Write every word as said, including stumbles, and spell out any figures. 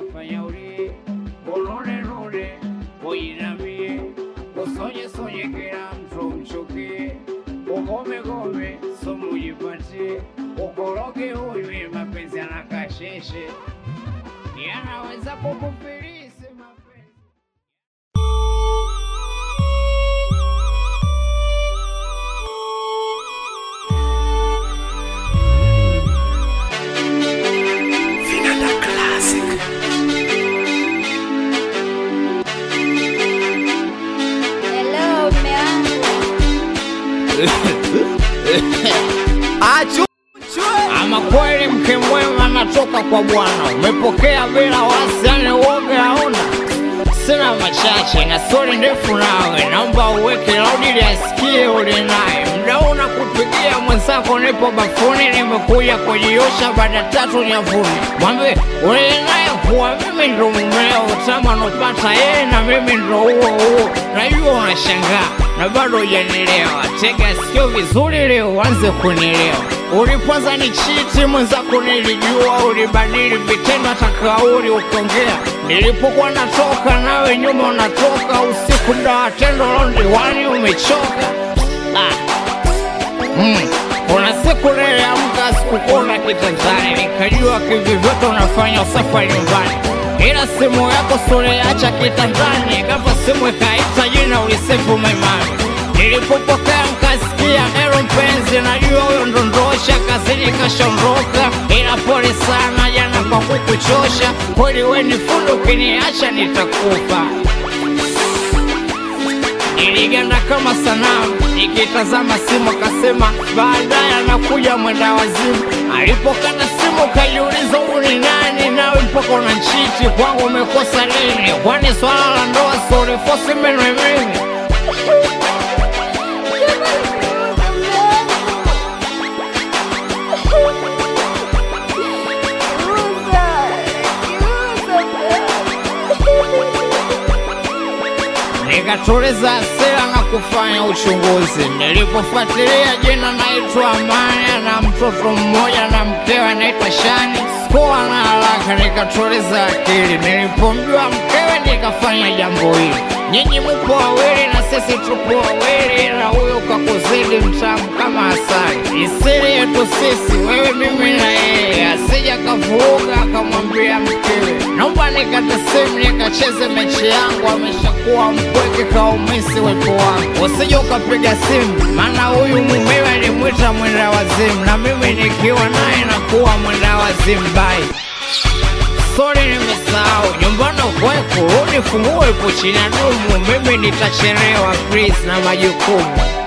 fanya uli Olone rode Oinamie Osonye sonye kila mtu mchukie Ogome gome Somu jipati Ukoroge huyu mapenzi anakasheshe Yanaweza kukupilisi mapenzi Vinanda Classic. Hello, meangu. Achu Ama kweli mke mwema natoka kwa Bwana. Umepokea bila wasi, yani uoga hauna. Sina machache na story ndefu nawe, naomba uweke loud ili asikie ule naye. Muda unakupigia mwenzako, nipo bafuni, nimekuja kujiosha baada tatu nyavuni. Mwambie ule naye kuwa mimi ndo mumeo, utamu anopata yeye na mimi ndo huo huo. Najua unashangaa na bado hujanielewa, tega sikio vizuri leo uanze kunielewa. Ulipoanza ni chiti mwenzako nilijua, ulibadili vitendo hata kauli ukiongea. Nilipokuwa natoka nawe nyuma unatoka, usiku ndo tendo londi wani umechoka. Ah. Mm. Kuna siku lele amka sikukona kitandani, nikajua kivivyote unafanya usafa nyumbani. Ila simu yako sule acha kitandani, kama simu ikaita jina ulisefu maimani. Nilipopokea mkasikia ero mpenzi, najua huyo ndondosha kazini kashondoka. Ila pole sana jana kwa kukuchosha, kweli we ni fundi ukiniacha nitakufa. Niliganda kama sanamu, nikitazama simu akasema baadaye anakuja mwenda wazimu. Alipokata simu kajiuliza huyu ni nani, nawe mpaka unanchiti kwangu umekosa nini? Kwani swala la ndoa sori fosi menwe mimi. Nikatuliza hasira na kufanya uchunguzi. Nilipofuatilia jina naitwa Amani, na mtoto mmoja na mkewe anaitwa Shani. Sikuwa na haraka, nikatuliza akili. Nilipomjua mkewe nikafanya jambo hili. Nyinyi mupo wawili na sisi tupo wawili, na huyo kakuzidi mtamu kama asali. Ni siri yetu sisi, wewe mimi na yeye, asija kavuruga akamwambia mkewe naomba nikate simu nikacheze mechi yangu. Ameshakuwa mpweke kaumisi wepo wangu, usije ukapiga simu, maana huyu mumewe alimwita mwenda wazimu, na mimi nikiwa naye nakuwa mwenda wazimu. Bye. Sorry nimesahau, nyumbani kweko, rudi funguo ipo chini ya dumu, mimi nitachelewa please na majukumu.